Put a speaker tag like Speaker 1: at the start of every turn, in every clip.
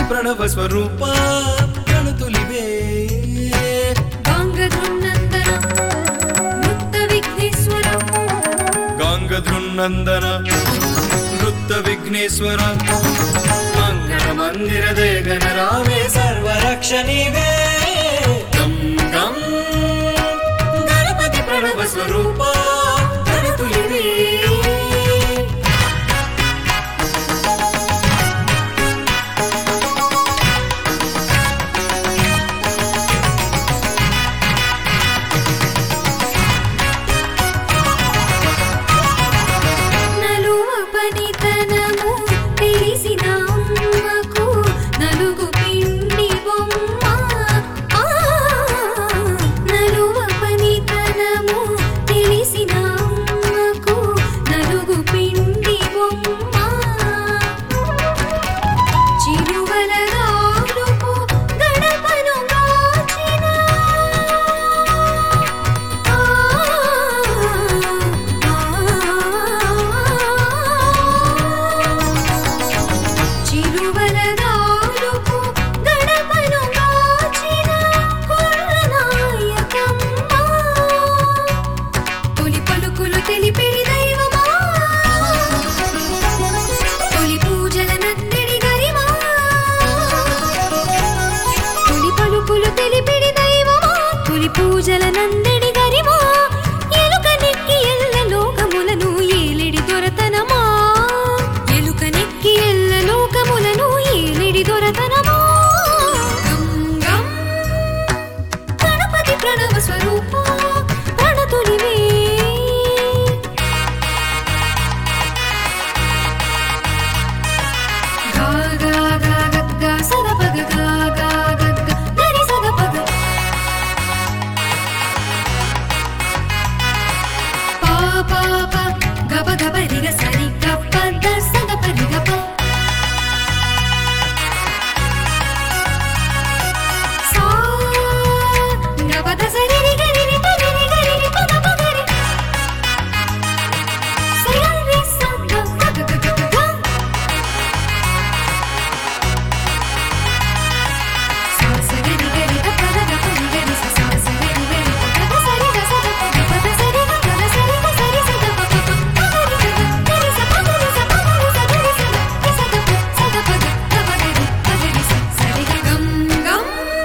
Speaker 1: ప్రణవ స్వరూప ప్రణతులివే
Speaker 2: గాంగధృన్నందన నృత్త విఘ్నేశ్వర
Speaker 1: గాంగధృన్నందన నృత్త విఘ్నేశ్వర మంగళ మందిర దేగన రామే సర్వరక్ష నీవే గం గం గణపతి ప్రణవ స్వరూప ప్రణతులివే
Speaker 2: పూజల నందడి గరిమా ఎలుక నెక్కి ఎల్ల లోకములను ఏలిడి దొరతనమా ఎలుక నెక్కి ఎల్ల లోకములను ఏలిడి దొరతనమా గం గం గణపతి ప్రణవ స్వరూప ప్రణతులివే గా గా గా గ సద పగ గా గా గ గరి సద పగ పాప గబ గబ రిగ సరి గప్ప ద సద పరి గప సా గబ ద సరి రి గరి రి ప గరి గరి రి ప గ ప గరి సరి గ రి స గ గ గ గ గ సా స గరి గరి ద ప ద గ ప రి గరి స సా స గరి గరి ప గ సరి గ స ద ప గ ప ద సరి గ గ ద సరి గ సరి స ద ప ప ప గరి స ప గరి స ప గరి స గరి స రి స ద ప స ద ప గ ద ప గరి ప గరి స సరి గ గం గం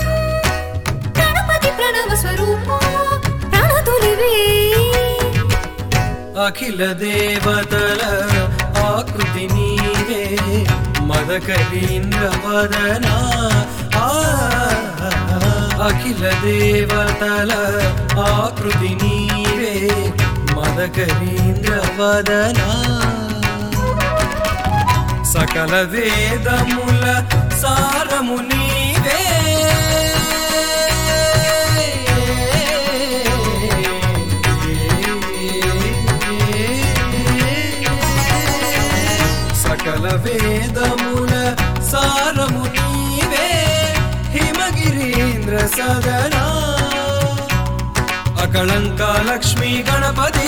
Speaker 2: గణపతి ప్రణవ స్వరూప ప్రణతులివే
Speaker 1: అఖిల దేవతల ఆకృతి నీవే మదకరీంద్ర వదన అఖిల దేవతల ఆకృతి నీవే మదకరీంద్ర వదన సకల వేదముల సారము నీవే సకల వేదముల సారము నీవే హిమగిరీంద్ర సదనా అకళంక లక్ష్మీ గణపతి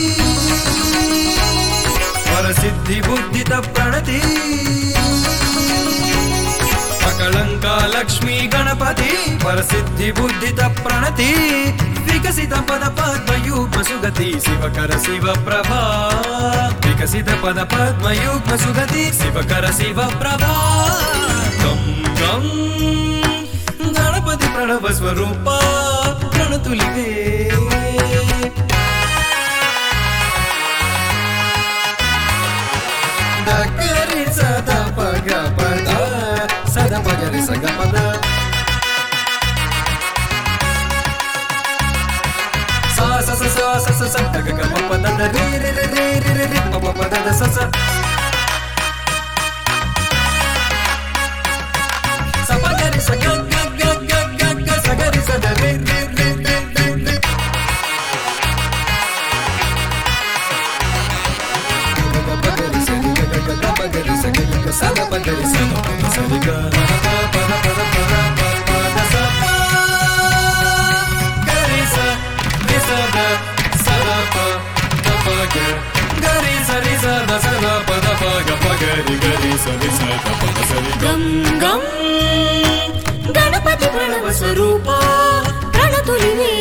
Speaker 1: వరసిద్ధి బుద్ధిత ప్రణతి అకళంక లక్ష్మీ గణపతి వరసిద్ధి బుద్ధిత ప్రణతి వికసిత పద పద్మయుగ్మ సుగతి శివకర శివ ప్రభా వికసిత పద పద్మయుగ్మ సుగతి శివకర శివ ప్రభా గం గం గణపతి ప్రణవ స్వరూప ప్రణతులివే దగరి సద పగ పద సద పగరి సగ పద సా స స స స స స గ గ ప ప ద ద రి రి రి రి రి రి రి ప ప ప ద ద స స స ప గ రి స గ గ గ గ గ గ స గ రి స ద రి రి రి రి రి రి ప గ రి స రి గ గ గ ప గ రి స గ గ స ద ప గ రి స ద స రి గ ప ప ద ప ద ప ద ప ద స ప గ రి స రి స ద స ద ప ద ప గ గ రి స ద స ద ప ద ప గ ప గ రి స రి స ద ప ద స రి గ
Speaker 2: గం గం గణపతి ప్రణవ స్వరూప ప్రణతులివే